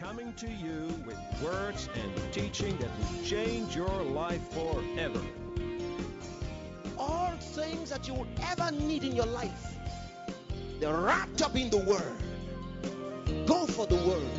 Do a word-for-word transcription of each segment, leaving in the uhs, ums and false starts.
coming to you with words and teaching that will change your life forever. All things that you will ever need in your life, they're wrapped up in the Word. Go for the Word.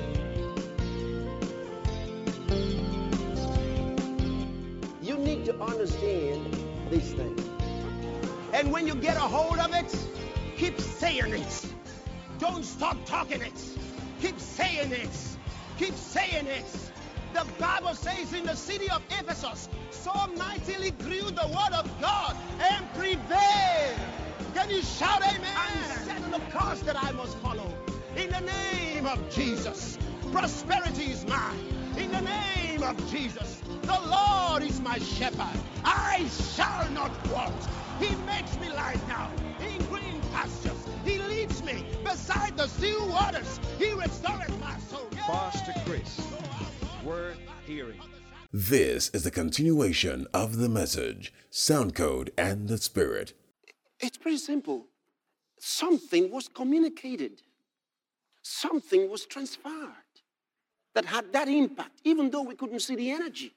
You need to understand these things. And when you get a hold of it, keep saying it. Don't stop talking it. Keep saying it. Keep saying it. The Bible says in the city of Ephesus, so mightily grew the word of God and prevailed. Can you shout amen? I'm setting the course that I must follow. In the name of Jesus, prosperity is mine. In the name of Jesus, the Lord is my shepherd. I shall not want. He makes me lie down in green pastures. He leads me beside the still waters. He restores my soul. Pastor Chris, worth hearing. This is the continuation of the message, Sound Code and the Spirit. It's pretty simple. Something was communicated. Something was transferred that had that impact, even though we couldn't see the energy.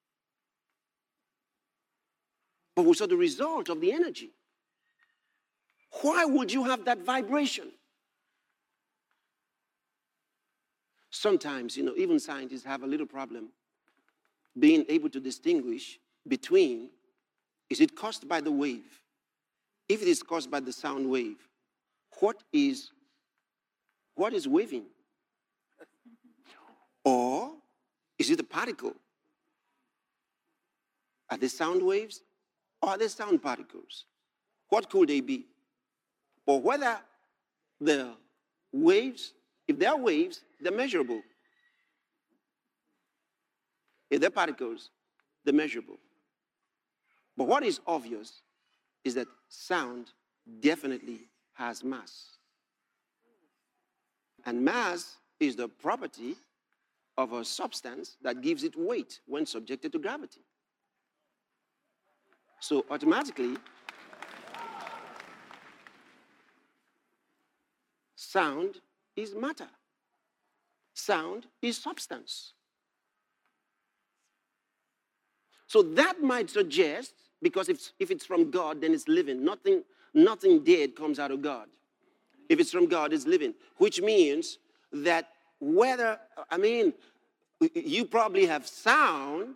But we saw the result of the energy. Why would you have that vibration? Sometimes, you know, even scientists have a little problem being able to distinguish between, is it caused by the wave? If it is caused by the sound wave, what is, what is waving? Or is it a particle? Are they sound waves or are they sound particles? What could they be? Or whether the waves, if they are waves, they're measurable. If they're particles, they're measurable. But what is obvious is that sound definitely has mass. And mass is the property of a substance that gives it weight when subjected to gravity. So automatically, sound is matter. Sound is substance. So that might suggest, because if, if it's from God, then it's living. Nothing, nothing dead comes out of God. If it's from God, it's living. Which means that whether, I mean, you probably have sound.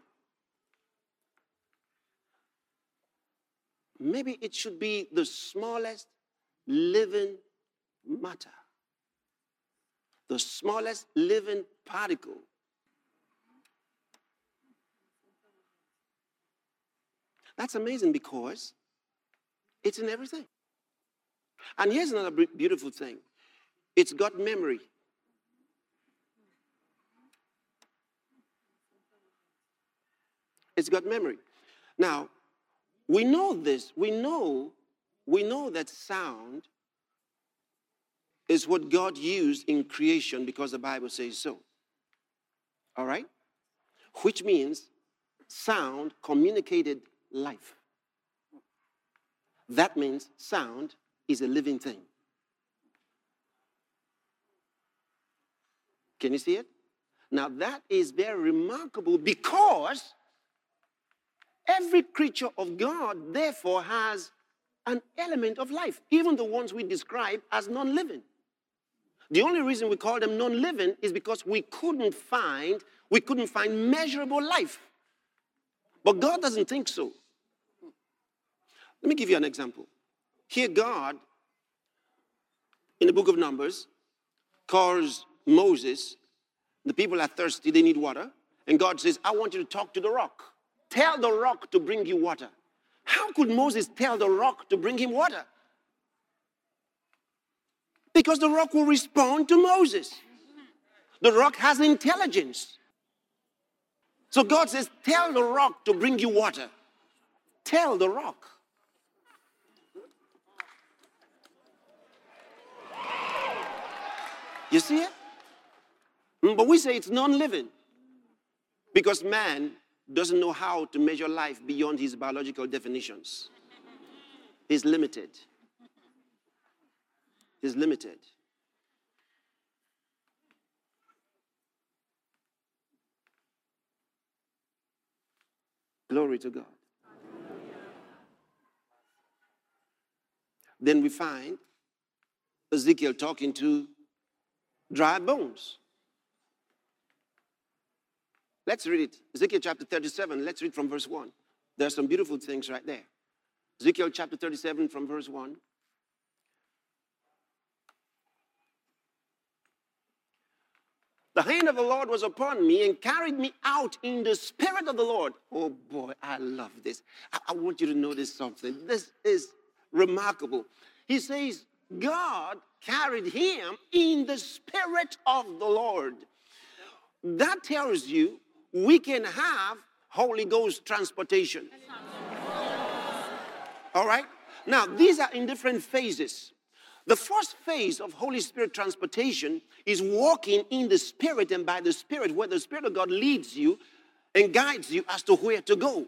Maybe it should be the smallest living matter. The smallest living particle. That's amazing because it's in everything. And here's another beautiful thing. It's got memory. It's got memory. Now, we know this. We know, we know that sound is what God used in creation because the Bible says so. All right? Which means sound communicated life. That means sound is a living thing. Can you see it? Now that is very remarkable because every creature of God therefore has an element of life, even the ones we describe as non-living. The only reason we call them non-living is because we couldn't find, we couldn't find measurable life. But God doesn't think so. Let me give you an example. Here God, in the book of Numbers, calls Moses, the people are thirsty, they need water, and God says, I want you to talk to the rock. Tell the rock to bring you water. How could Moses tell the rock to bring him water? Because the rock will respond to Moses. The rock has intelligence. So God says, tell the rock to bring you water. Tell the rock. You see it? But we say it's non-living because man doesn't know how to measure life beyond his biological definitions. He's limited. He's limited. Glory to God. Then we find Ezekiel talking to dry bones. Let's read it. Ezekiel chapter thirty-seven. Let's read from verse one. There are some beautiful things right there. Ezekiel chapter thirty-seven from verse one. The hand of the Lord was upon me and carried me out in the spirit of the Lord. Oh boy, I love this. I, I want you to notice something. This is remarkable. He says, God carried him in the spirit of the Lord. That tells you we can have Holy Ghost transportation. All right? Now, these are in different phases. The first phase of Holy Spirit transportation is walking in the Spirit and by the Spirit, where the Spirit of God leads you and guides you as to where to go.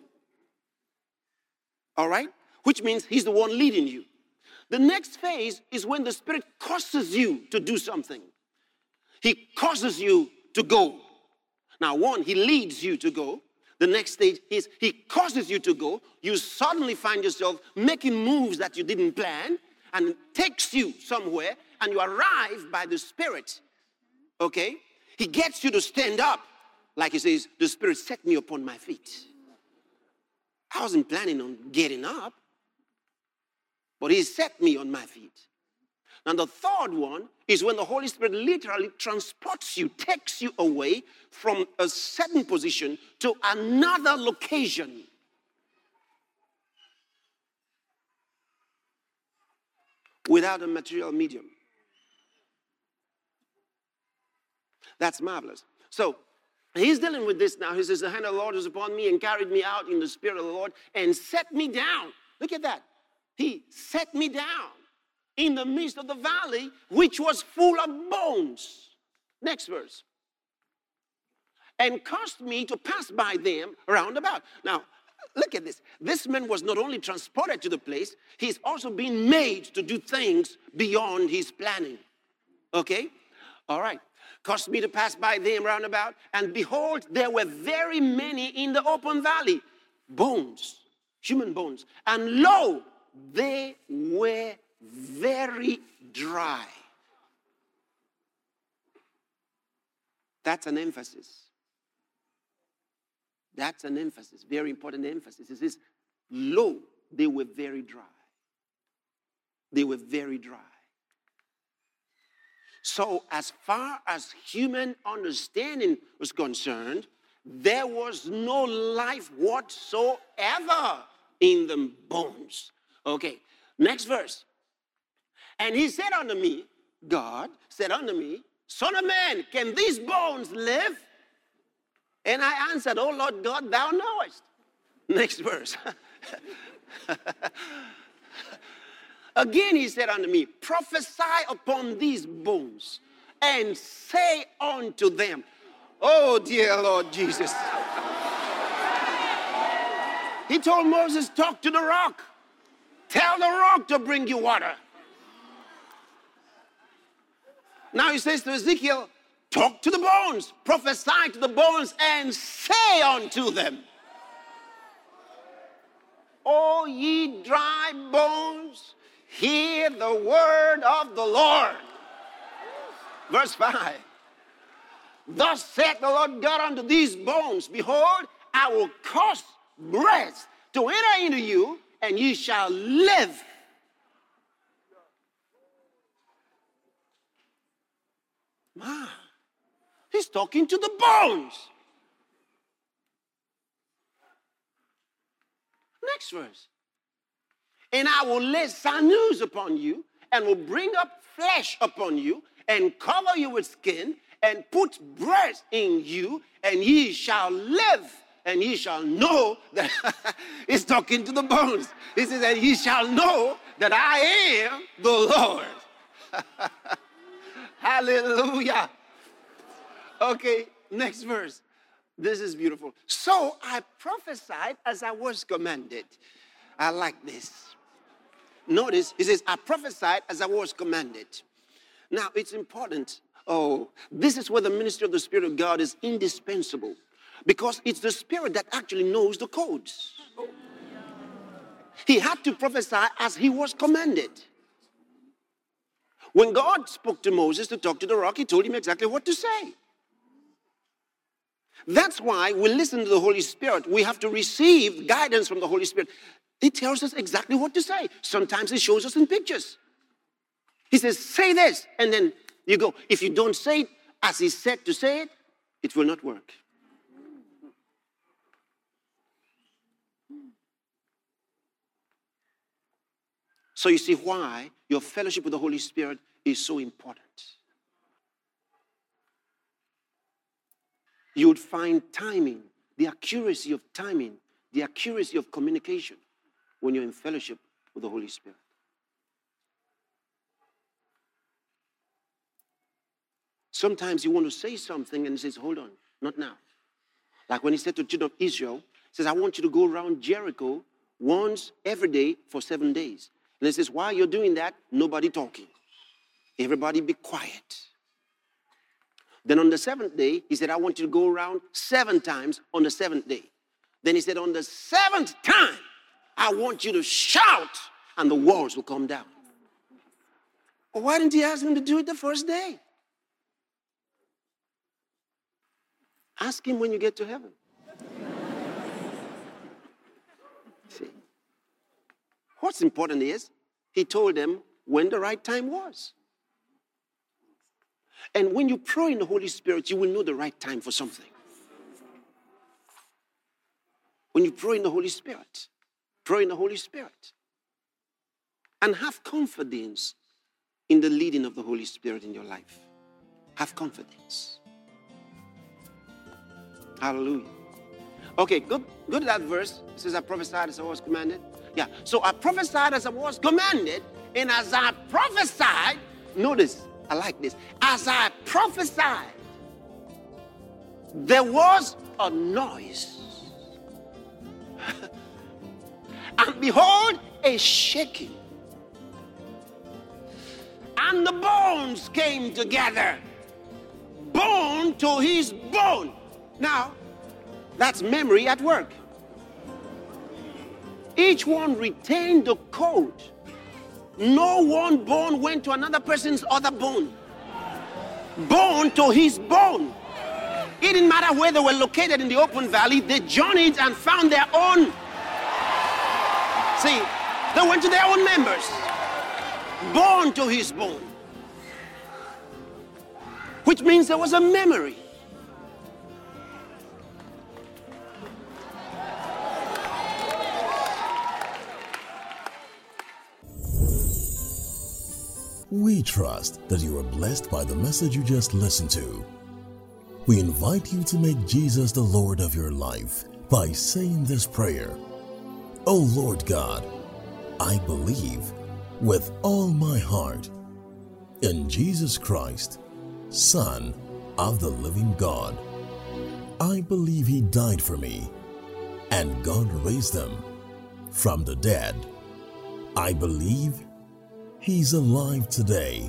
All right? Which means he's the one leading you. The next phase is when the Spirit causes you to do something. He causes you to go. Now, one, he leads you to go. The next stage is he causes you to go. You suddenly find yourself making moves that you didn't plan, and takes you somewhere, and you arrive by the Spirit. Okay? He gets you to stand up. Like he says, the Spirit set me upon my feet. I wasn't planning on getting up, but he set me on my feet. Now the third one is when the Holy Spirit literally transports you, takes you away from a certain position to another location. Without a material medium. That's marvelous. So he's dealing with this now. He says, the hand of the Lord was upon me and carried me out in the spirit of the Lord and set me down. Look at that. He set me down in the midst of the valley, which was full of bones. Next verse. And caused me to pass by them round about. Now, look at this. This man was not only transported to the place, he's also been made to do things beyond his planning. Okay? All right. Caused me to pass by them round about, and behold, there were very many in the open valley. Bones, human bones. And lo, they were very dry. That's an emphasis. That's an emphasis, very important emphasis. It says, lo, they were very dry. They were very dry. So as far as human understanding was concerned, there was no life whatsoever in the bones. Okay, next verse. And he said unto me, God said unto me, Son of man, can these bones live? And I answered, Oh Lord God, thou knowest. Next verse. Again he said unto me, prophesy upon these bones and say unto them, oh dear Lord Jesus. He told Moses, talk to the rock. Tell the rock to bring you water. Now he says to Ezekiel, talk to the bones, prophesy to the bones, and say unto them, O ye dry bones, hear the word of the Lord. Verse five. Thus saith the Lord God unto these bones, behold, I will cause breath to enter into you, and ye shall live. Man, he's talking to the bones. Next verse. And I will lay sinews upon you, and will bring up flesh upon you, and cover you with skin, and put breath in you, and ye shall live. And ye shall know that he's talking to the bones. He says, and ye shall know that I am the Lord. Hallelujah. Okay, next verse. This is beautiful. So I prophesied as I was commanded. I like this. Notice, he says, I prophesied as I was commanded. Now, it's important. Oh, this is where the ministry of the Spirit of God is indispensable. Because it's the Spirit that actually knows the codes. He had to prophesy as he was commanded. When God spoke to Moses to talk to the rock, he told him exactly what to say. That's why we listen to the Holy Spirit. We have to receive guidance from the Holy Spirit. He tells us exactly what to say. Sometimes he shows us in pictures. He says, say this, and then you go. If you don't say it as he said to say it, it will not work. So you see why your fellowship with the Holy Spirit is so important. You would find timing, the accuracy of timing, the accuracy of communication when you're in fellowship with the Holy Spirit. Sometimes you want to say something and he says, hold on, not now. Like when he said to the children of Israel, he says, I want you to go around Jericho once every day for seven days. And he says, while you're doing that, nobody talking. Everybody be quiet. Then on the seventh day, he said, I want you to go around seven times on the seventh day. Then he said, on the seventh time, I want you to shout and the walls will come down. Well, why didn't he ask him to do it the first day? Ask him when you get to heaven. See, what's important is he told them when the right time was. And when you pray in the Holy Spirit, you will know the right time for something. When you pray in the Holy Spirit, pray in the Holy Spirit. And have confidence in the leading of the Holy Spirit in your life. Have confidence. Hallelujah. Okay, go, go to that verse. It says, I prophesied as I was commanded. Yeah, so I prophesied as I was commanded. And as I prophesied, notice, I like this. As I prophesied, there was a noise. And behold, a shaking. And the bones came together. Bone to his bone. Now, that's memory at work. Each one retained the code. No one bone went to another person's other bone. Bone to his bone. It didn't matter where they were located in the open valley. They journeyed and found their own. See, they went to their own members. Bone to his bone. Which means there was a memory. We trust that you are blessed by the message you just listened to. We invite you to make Jesus the Lord of your life by saying this prayer. O Lord God, I believe with all my heart in Jesus Christ, Son of the living God. I believe he died for me and God raised him from the dead. I believe he's alive today.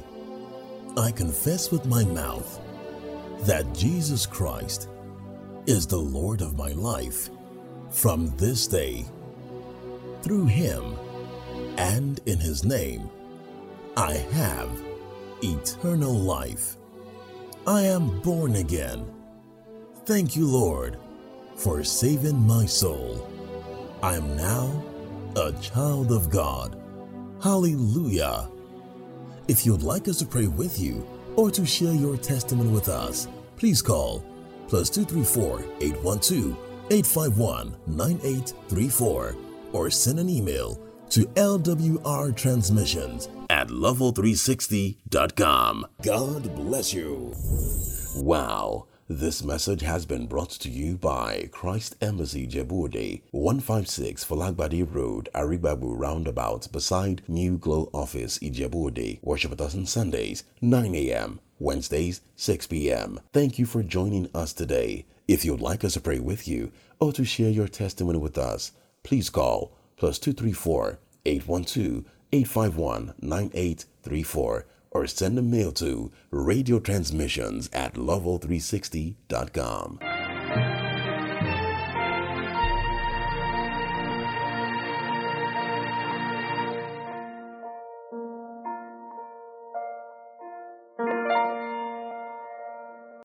I confess with my mouth that Jesus Christ is the Lord of my life from this day. Through him and in his name, I have eternal life. I am born again. Thank you, Lord, for saving my soul. I am now a child of God. Hallelujah. If you'd like us to pray with you or to share your testimony with us, please call plus two three four, eight one two, eight five one, nine eight three four or send an email to L W R transmissions at level three sixty dot com. God bless you. Wow. This message has been brought to you by Christ Embassy Djibouti, one fifty-six Falagbadi Road, Aribabu Roundabout, beside New Glow Office, Djibouti. Worship with us on Sundays, nine a.m., Wednesdays, six p.m. Thank you for joining us today. If you'd like us to pray with you or to share your testimony with us, please call plus two three four, eight one two, eight five one, nine eight three four. or send a mail to radio transmissions at level three sixty dot com.